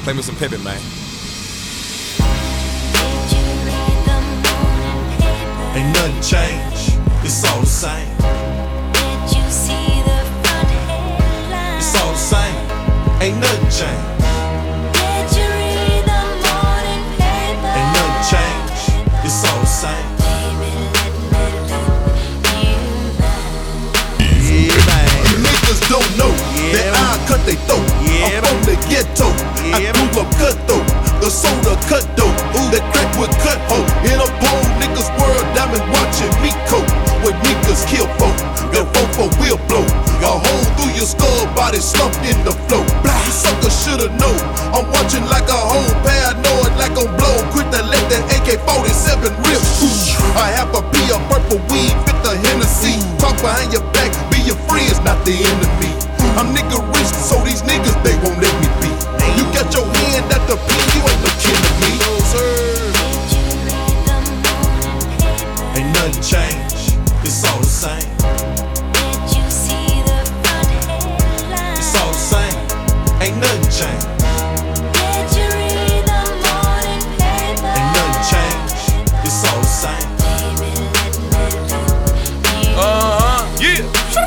Play me some Pippin, man. Ain't nothing changed, it's all the same. It's all the same, ain't nothing changed. Ain't nothing changed, it's all the same. Yeah, man. Niggas don't know that I cut they throat. I'm from the ghetto, I grew up cutthroat. The soda cut dope, that crack would cut hope. In a bold niggas world, diamond watching me coat. Where niggas kill folk, that fofo will blow. A hole through your skull, body slumped in the flow. You sucker shoulda know, I'm watching like a whole paranoid, like I'm blow. Quick to let that AK-47 rip. I have a pea of purple weed, fit the Hennessy. Talk behind your back, be your friends, not the enemy. I'm nigga rich, so these niggas, they won't let me be. You got your hand at the pen, you ain't no kin to me. No, sir. Ain't nothing changed, it's all the same. It's all the same, ain't nothing changed. Ain't nothing changed, it's all the same. Yeah.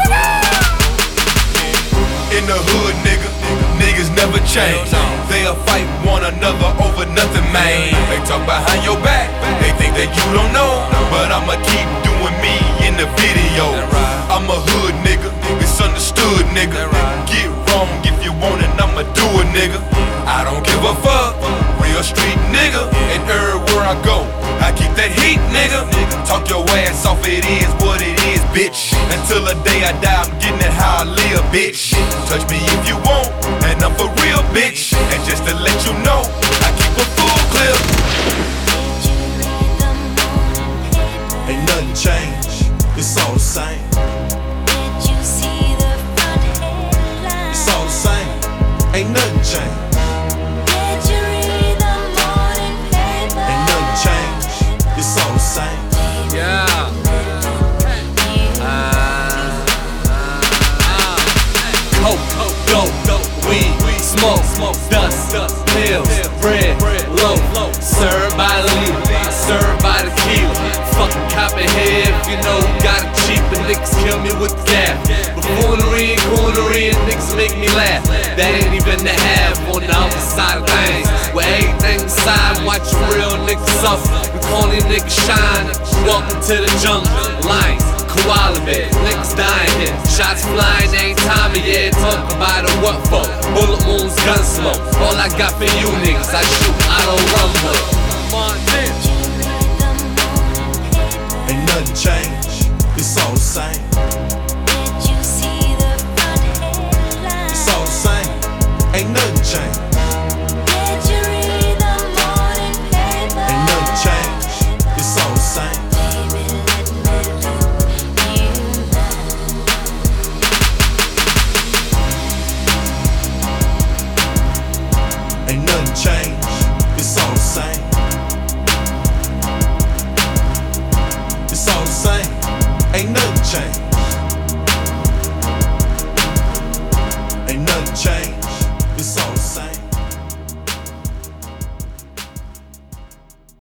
In the hood, niggas never change. They'll fight one another over nothing, man. They talk behind your back, they think that you don't know. But I'ma keep doing me in the video. I'm a hood nigga, misunderstood nigga. Get wrong if you want it, I'ma do it, nigga. I don't give a fuck, real street nigga. And everywhere I go, I keep that heat, nigga. Talk your ass off, it is what it is, bitch. Until the day I die, I'm getting it how I live, bitch. Touch me if you want, and I'm for real, bitch. And just to let you know, I keep a full clip. Ain't nothing changed, it's all the same. It's all the same, ain't nothing changed. Ain't nothing changed, it's all the same. Yeah. Coke, dope, weed, smoke, dust, pills, bread, loaf, served by the leader, served by the kilo. Fucking copperhead, if you know, got it cheap, and niggas kill me with the gap. But foolery and coonery, and niggas make me laugh. That ain't even the half on the other side of things. Where everything inside, watch a real nigga suffer. We call these niggas shine. Welcome to the jungle, lions. Koala bear, niggas dying here, shots flying, ain't time of year. Talk about it, what for? Bullet wounds, gun smoke. All I got for you niggas, I shoot, I don't run with. Come on, Ain't nothing changed, it's all the same.